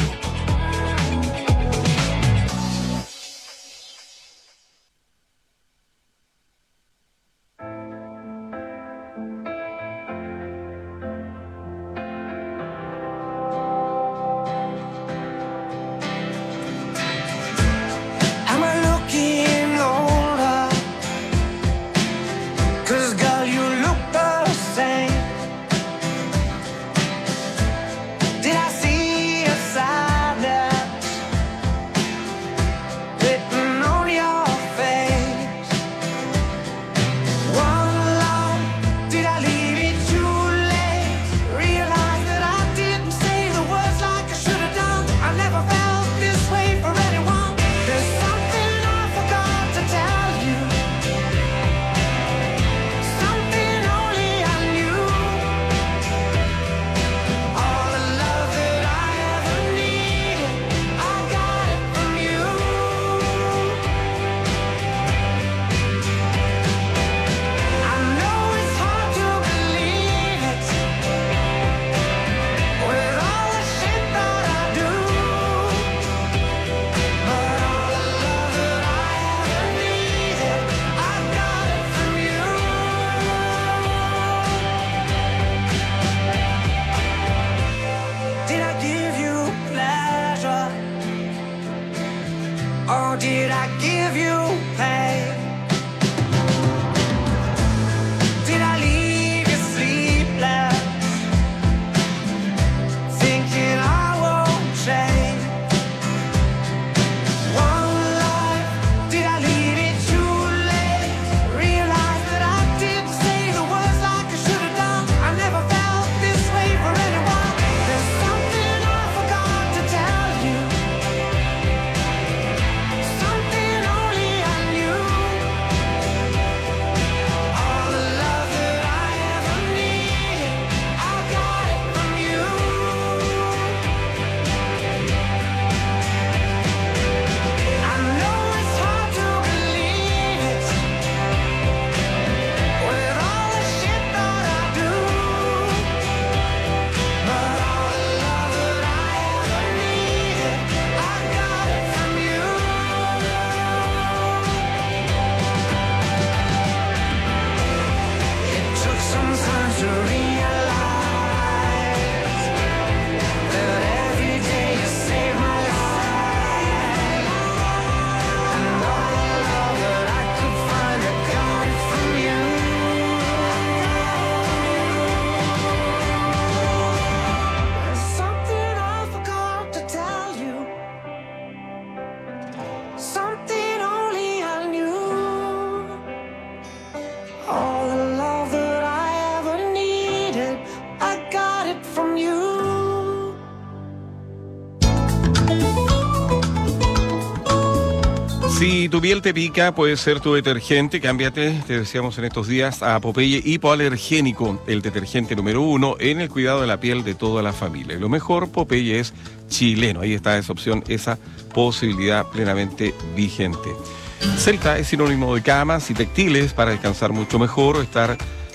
Si tu piel te pica, puede ser tu detergente. Cámbiate, te decíamos en estos días, a Popeye Hipoalergénico, el detergente número 1 en el cuidado de la piel de toda la familia. Y lo mejor, Popeye es chileno. Ahí está esa opción, esa posibilidad plenamente vigente. Celta es sinónimo de camas y textiles para descansar mucho mejor o estar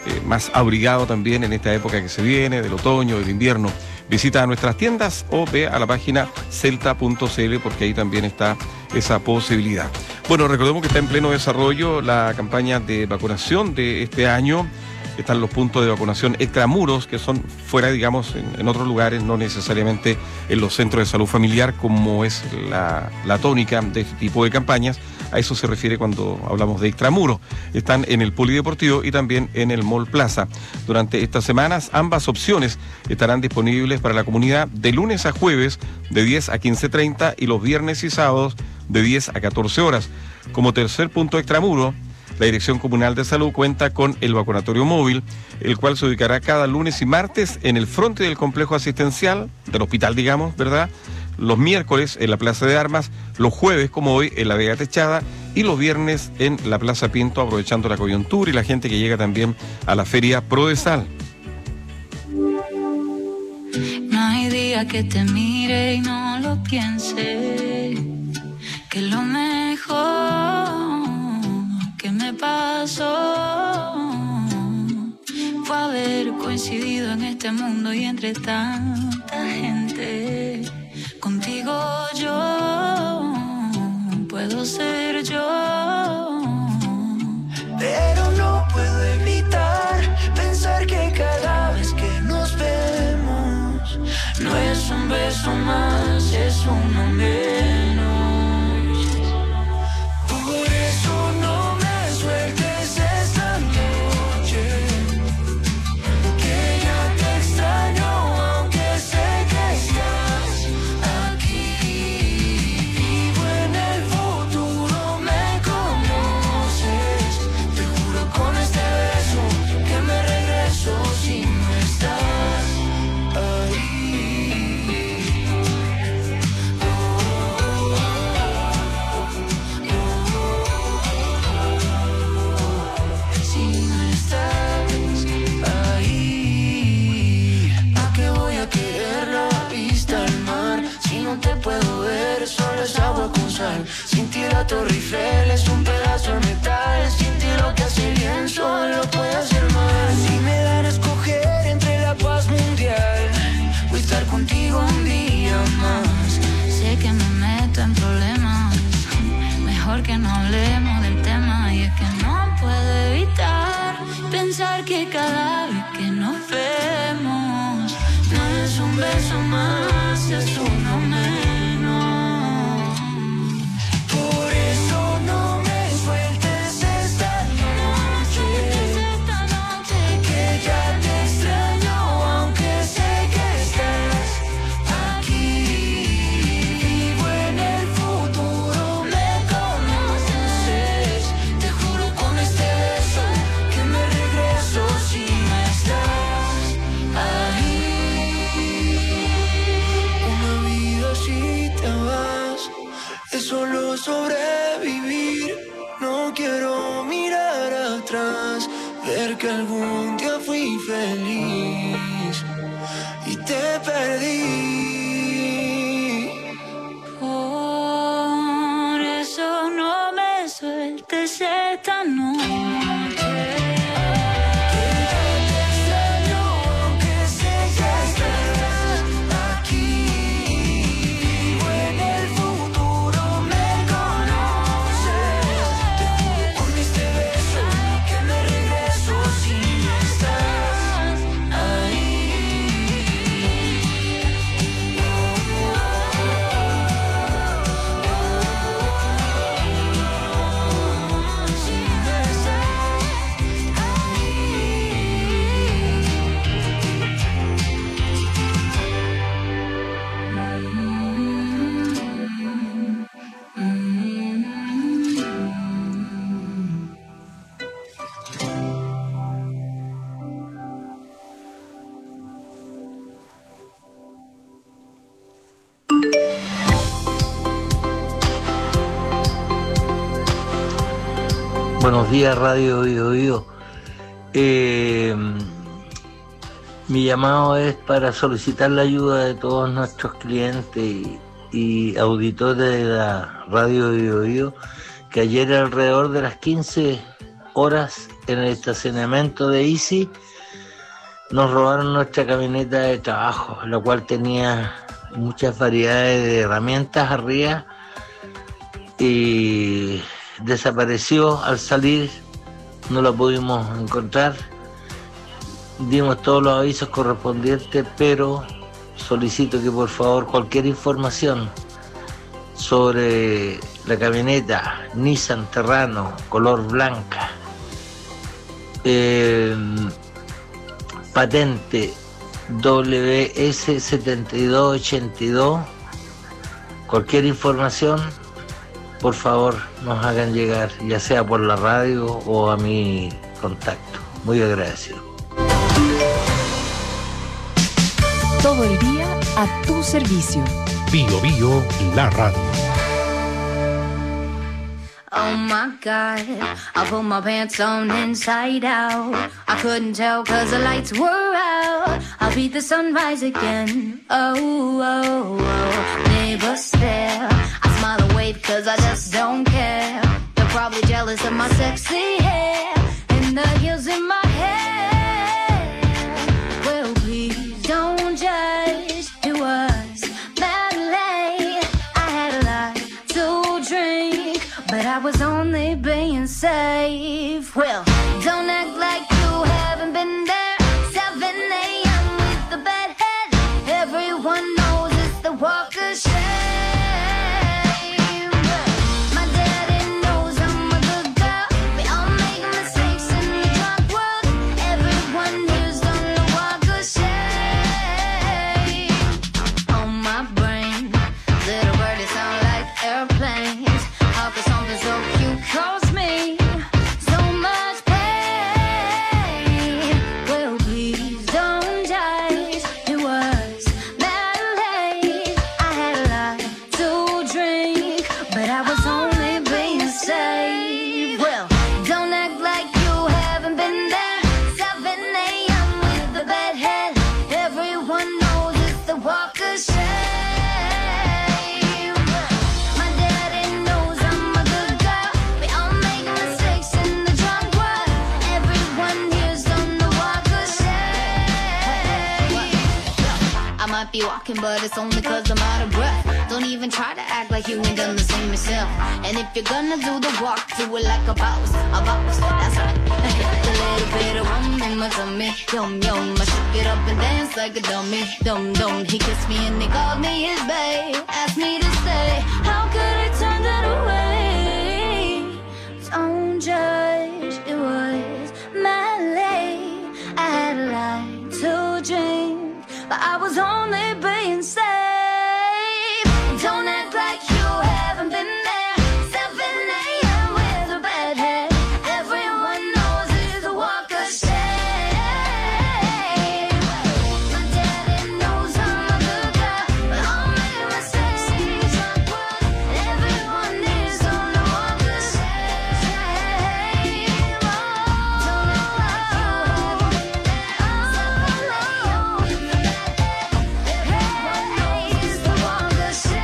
más abrigado también en esta época que se viene, del otoño, del invierno. Visita nuestras tiendas o ve a la página celta.cl porque ahí también está esa posibilidad. Bueno, recordemos que está en pleno desarrollo la campaña de vacunación de este año. Están los puntos de vacunación extramuros, que son fuera, digamos, en otros lugares, no necesariamente en los centros de salud familiar, como es la tónica de este tipo de campañas. A eso se refiere cuando hablamos de extramuros. Están en el Polideportivo y también en el Mall Plaza. Durante estas semanas, ambas opciones estarán disponibles para la comunidad de lunes a jueves de 10 a 15:30 y los viernes y sábados de 10 a 14 horas. Como tercer punto extramuro, la Dirección Comunal de Salud cuenta con el vacunatorio móvil, el cual se ubicará cada lunes y martes en el frente del complejo asistencial, del hospital, digamos, ¿verdad? Los miércoles en la Plaza de Armas, los jueves, como hoy, en la Vega Techada, y los viernes en la Plaza Pinto, aprovechando la coyuntura y la gente que llega también a la Feria Prodesal. No hay día que te mire y no lo piense, que lo mejor que me pasó fue haber coincidido en este mundo y entre tanta gente. Contigo yo puedo ser yo, pero no puedo evitar pensar que cada vez que nos vemos no es un beso más, es uno menos. Por eso no me sueltes esta noche, que ya te extraño aunque sé que estás aquí. Vivo en el futuro, me conoces. Te juro con este beso que me regreso si no estás ahí. Si no estás ahí, ¿a qué voy a querer la vista al mar? Si no te puedo ver, solo es agua con sal. Sin ti la Torre Eiffel es un pedazo de metal. Sin ti lo que hace bien solo puede hacer mal. Si me dan a escoger entre la paz mundial o estar contigo un día más, sé que me meto en problemas, mejor que no hablemos del tema. Y es que no puedo evitar pensar que cada vez que nos vemos no es un beso más, es uno menos. Por eso no me sueltes esta noche, que ya te extraño aunque sé que estás aquí. Vivo en el futuro, me conoces. Te juro con este beso que me regreso si no estás ahí. Una vida si te vas es solo sobrevivir. No quiero mirar atrás, ver que algún día fui feliz y te perdí. Por eso no me sueltes esta noche. Buenos días, Radio Bio. Mi llamado es para solicitar la ayuda de todos nuestros clientes y auditores de la Radio Bio, que ayer alrededor de las 15 horas en el estacionamiento de Easy nos robaron nuestra camioneta de trabajo, la cual tenía muchas variedades de herramientas arriba y desapareció al salir, no la pudimos encontrar. Dimos todos los avisos correspondientes, pero solicito que por favor cualquier información sobre la camioneta Nissan Terrano color blanca, patente WS7282, cualquier información por favor nos hagan llegar, ya sea por la radio o a mi contacto. Muy agradecido. Todo el día a tu servicio. Bio Bio, la radio. Oh my God, I put my pants on inside out. I couldn't tell cause the lights were out. I'll beat the sunrise again. Oh, oh, oh. Neighbors stare. I smile and wave cause I just don't care. They're probably jealous of my sexy hair and the heels in my hair. Well, please don't judge. It was that late. I had a lot to drink, but I was only being safe. Well, don't act like you haven't been there. 7 a.m. with the bad head. Everyone knows it's the walk of shame. My daddy knows I'm a good girl. We all make mistakes in the drunk world. Everyone here's done the walk of shame. On my brain, little birdies sound like airplanes. How could something so cute cause me so much pain? Well, please don't judge. It was that late. I had a lot to drink, but I was only being safe. Well, don't act like you haven't been there. 7 a.m. with the bad head. Everyone knows it's the walk of shame. My daddy knows I'm a good girl. We all make mistakes in the drunk world. Everyone here's done the walk of shame. I might be walking, but it's only cause I'm out of breath. Don't even try to act like you ain't done the same yourself. And if you're gonna do the walk, do it like a boss, that's right. A little bit of rum in my tummy, yum yum. I shook it up and dance like a dummy, dum dum. He kissed me and he called me his babe, asked me to stay. How could I turn that away? Don't judge, it was my late. I had a lot to drink, but I was only being safe. Don't act like you haven't been there. 7 a.m. with a bad head. Everyone knows it's a walk of shame. My daddy knows I'm a good girl, but all my mistakes in the drunk world. Everyone is on the walk of shame. Don't act like you haven't been there. 7 a.m. with a bad head. Everyone knows it's the walk of shame.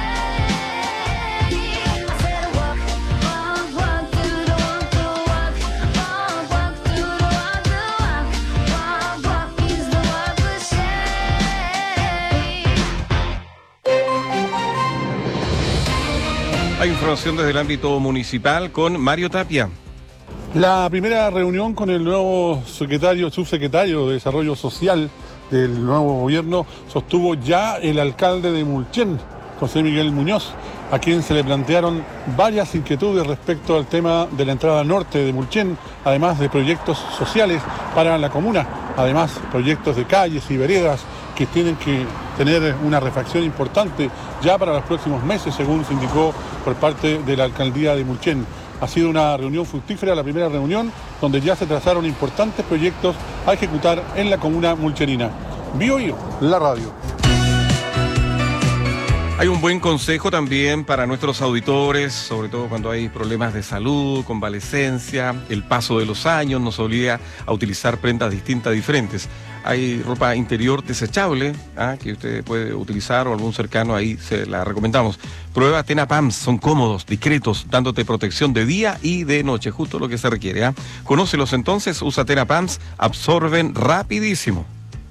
I said walk, walk, walk through the walk, walk, walk through the walk, walk, walk is the walk of shame. Hay información desde el ámbito municipal con Mario Tapia. La primera reunión con el nuevo subsecretario de Desarrollo Social del nuevo gobierno sostuvo ya el alcalde de Mulchen, José Miguel Muñoz, a quien se le plantearon varias inquietudes respecto al tema de la entrada norte de Mulchen, además de proyectos sociales para la comuna, además proyectos de calles y veredas que tienen que tener una refacción importante ya para los próximos meses, según se indicó por parte de la alcaldía de Mulchen. Ha sido una reunión fructífera, la primera reunión, donde ya se trazaron importantes proyectos a ejecutar en la comuna mulcherina. Bio Bio, la radio. Hay un buen consejo también para nuestros auditores, sobre todo cuando hay problemas de salud, convalecencia, el paso de los años nos obliga a utilizar prendas distintas, diferentes. Hay ropa interior desechable que usted puede utilizar o algún cercano, ahí se la recomendamos. Prueba Tena Pams, son cómodos, discretos, dándote protección de día y de noche, justo lo que se requiere. Conócelos entonces, usa Tena Pams, absorben rapidísimo.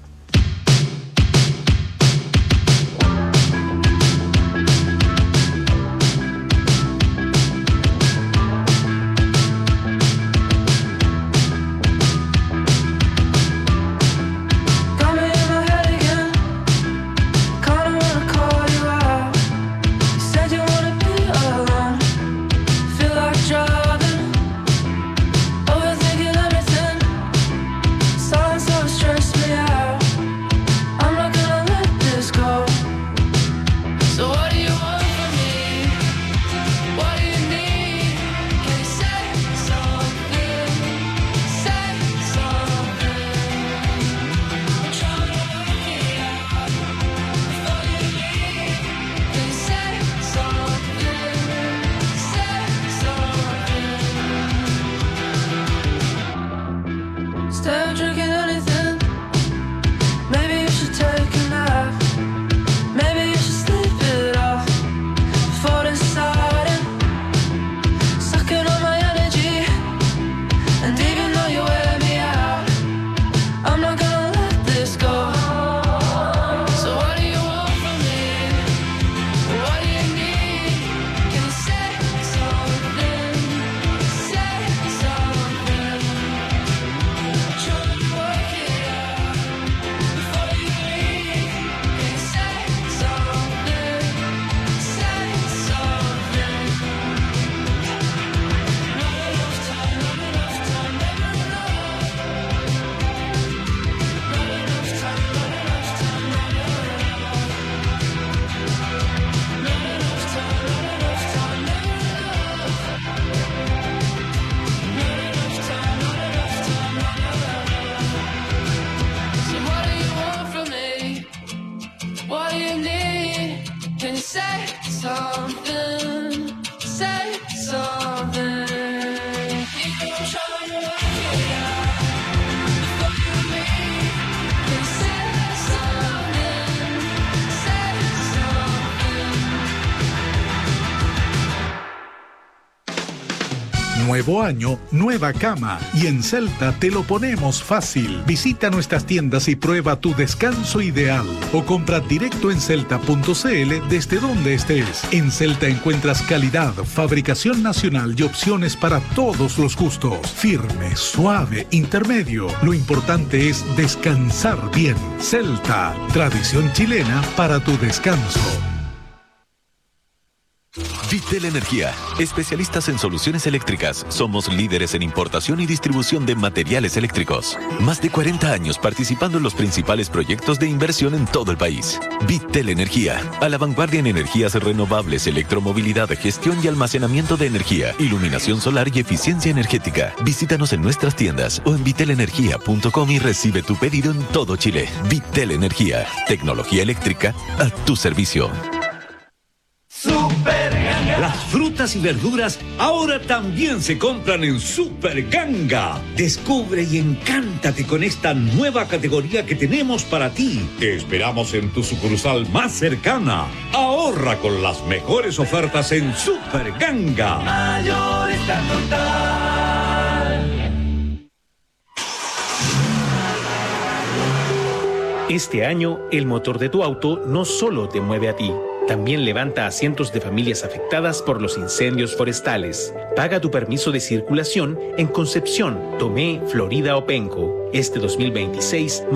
Nuevo año, nueva cama. Y en Celta te lo ponemos fácil. Visita nuestras tiendas y prueba tu descanso ideal. O compra directo en celta.cl desde donde estés. En Celta encuentras calidad, fabricación nacional y opciones para todos los gustos. Firme, suave, intermedio. Lo importante es descansar bien. Celta, tradición chilena para tu descanso. Vitel Energía, especialistas en soluciones eléctricas. Somos líderes en importación y distribución de materiales eléctricos. Más de 40 años participando en los principales proyectos de inversión en todo el país. Vitel Energía, a la vanguardia en energías renovables, electromovilidad, gestión y almacenamiento de energía, iluminación solar y eficiencia energética. Visítanos en nuestras tiendas o en vitelenergia.com y recibe tu pedido en todo Chile. Vitel Energía, tecnología eléctrica a tu servicio. Super Ganga. Las frutas y verduras ahora también se compran en Super Ganga. Descubre y encántate con esta nueva categoría que tenemos para ti. Te esperamos en tu sucursal más cercana. Ahorra con las mejores ofertas en Super Ganga. Mayorista Total. Este año, el motor de tu auto no solo te mueve a ti, también levanta a cientos de familias afectadas por los incendios forestales. Paga tu permiso de circulación en Concepción, Tomé, Florida o Penco. Este 2026,